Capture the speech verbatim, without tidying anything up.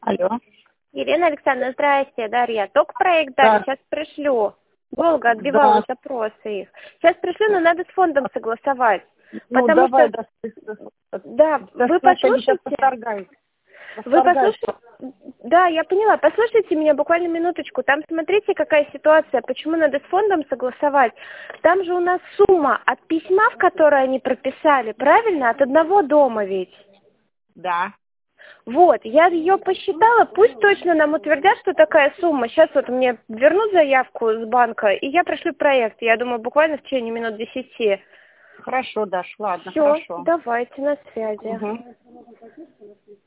Алло. Елена Александровна, здрасте, Дарья. Только проект Да. дали, сейчас пришлю. Долго отбивала Да. запросы их. Сейчас пришлю, но надо с фондом согласовать. Ну, Потому давай, что, да, да, да, вы слушай, они сейчас послушайте. восторгают. Вы Восторгают. послушайте. Да, я поняла. Послушайте меня буквально минуточку. Там смотрите, какая ситуация, почему надо с фондом согласовать. Там же у нас сумма от письма, в которое они прописали, правильно? От одного дома ведь. Да. Вот, я ее посчитала, пусть точно нам утвердят, что такая сумма. Сейчас вот мне вернут заявку с банка, и я пришлю проект. Я думаю, буквально в течение минут десяти. Хорошо, Даш, ладно, Все, хорошо. давайте, на связи. Угу.